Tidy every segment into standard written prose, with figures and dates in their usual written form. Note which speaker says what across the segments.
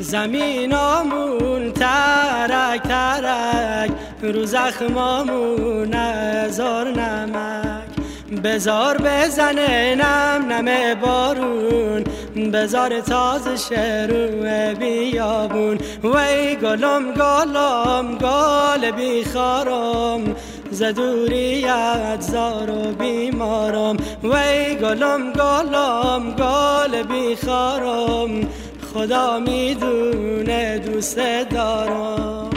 Speaker 1: زمینامون ترک ترک، رو زخمامون هزار نمک. بزار بزنه نم نم بارون، بزار تازه شروع بیابون. وی گلم گلم گل بیخارم، ز دوریت زار و بیمارم. وی گلم گلم گل بیخارم، خدا میدونه دوست دارم.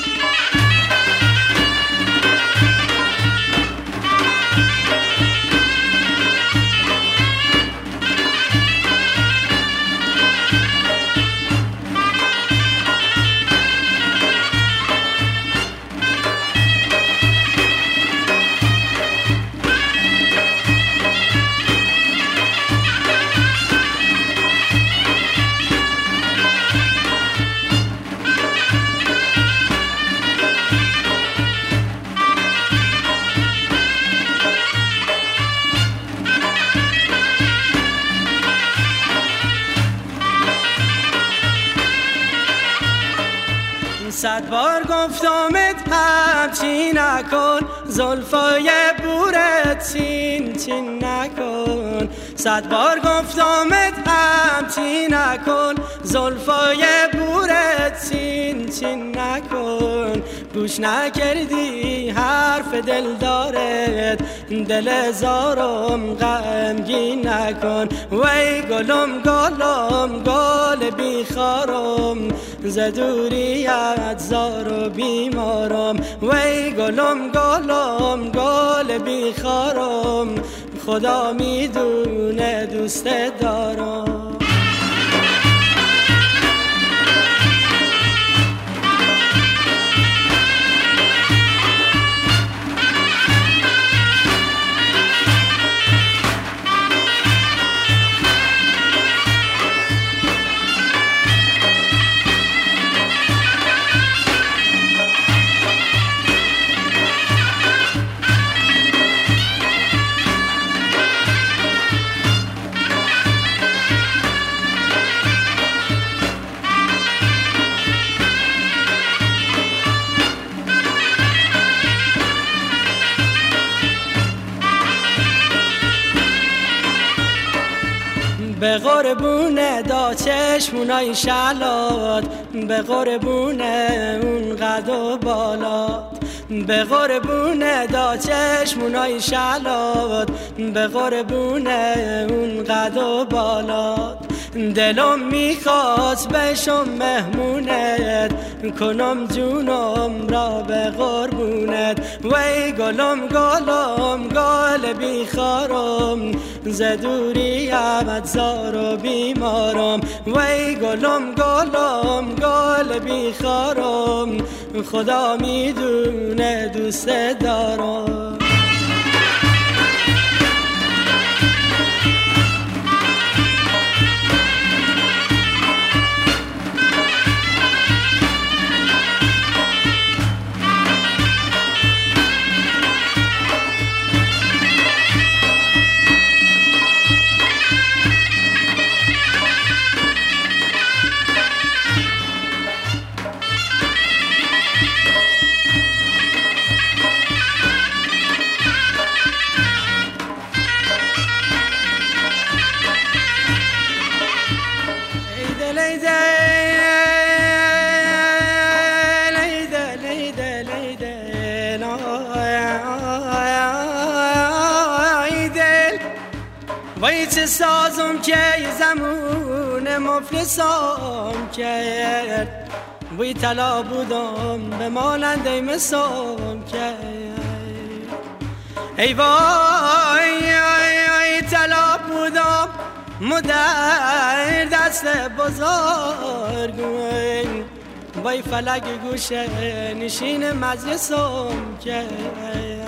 Speaker 1: صد بار گفتمت همچی نکن، زلفای بورت چین چین نکن. صد بار گفتمت همچی نکن، زلفای بورت چین چین نکن. گوش نکردی حرف دل دارد، دل زارم غمگین نکن. وی گلم گلم گل بیخارم، ز دوریت زار و بیمارم. وی گلم گلم گل بیخارم، خدا میدونه دوست دارم. به قربونه دا چشمونای شلات، به قربونه اون قد و بالات. به قربونه دا چشمونای شلات، به قربونه اون قد و بالات. دلم میخواست بشم مهمونت، کنم جونم را به قربونت. وی گلم گلم گل بیخارم، ز دوریت زار و بیمارم. وی گلم گلم گل بیخارم، خدا میدونه دوست دارم. وای چه سازم که زمون مفلسم کرد، وی طلا بودم به ماننده مسام کرد. ای وای طلا بودم مدر دست بزرگ، وای فلک گوشه نشین مجلسم کرد.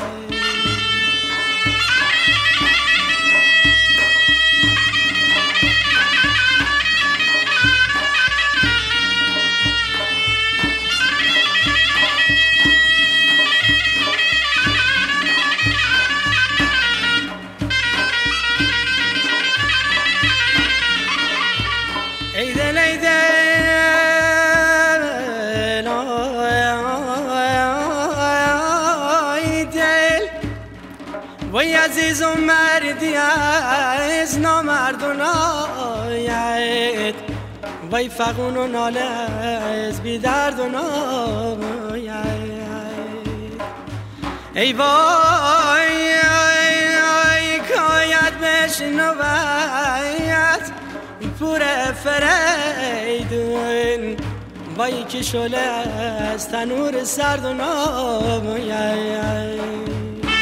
Speaker 1: ای دل ای دل وای عزیز و مردی از نامردون آید، وای فغون و ناله از بی درد و ناید. ای وای کاید بشنوید پور فریدون، وای که شله از تنور سرد و ناید.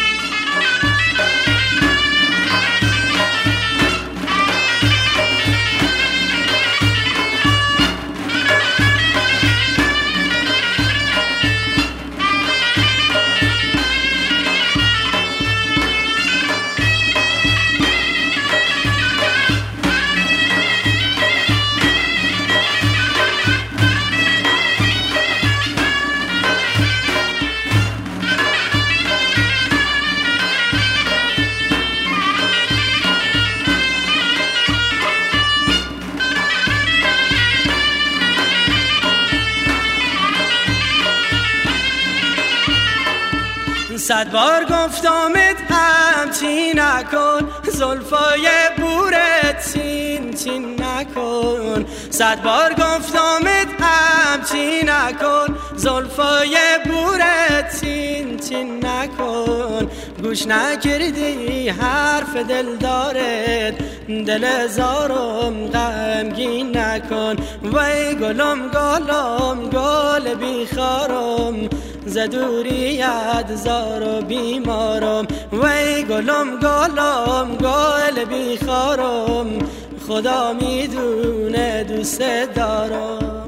Speaker 1: صد بار گفتمت همچی نکن، زلفای بورت چین نکن. صد بار گفتمت همچی نکن، زلفای بورت چین نکن. گوش نکردی حرف دل دارد، دل زارم غمگین نکن. وای گلم گل بیخارم، زدوریت زار و بیمارم. وای گلم گل بیخارم، خدا میدونه دوست دارم.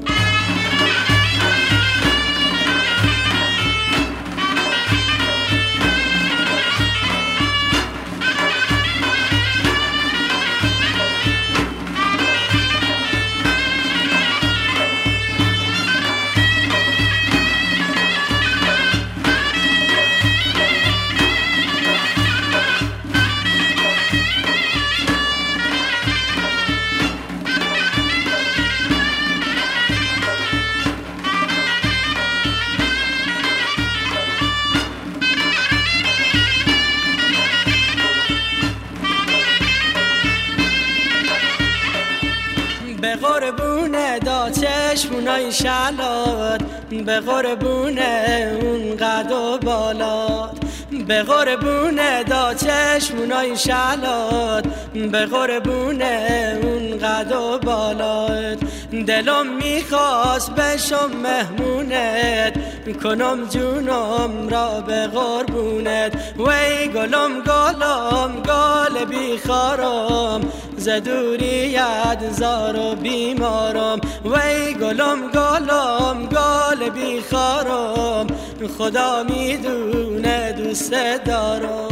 Speaker 1: به قربونه دا چشمونای شلات، به قربونه اون قد و بالات. به قربونه دا چشمونای شلات، به قربونه اون قد و بالات. دلم میخواست بشم مهمونت، کنم جونم را به قربونت. وی گلم گل بیخارم، زدوریت زار و بیمارم. وی گلم گل بیخارم، خدا میدونه دوست دارم.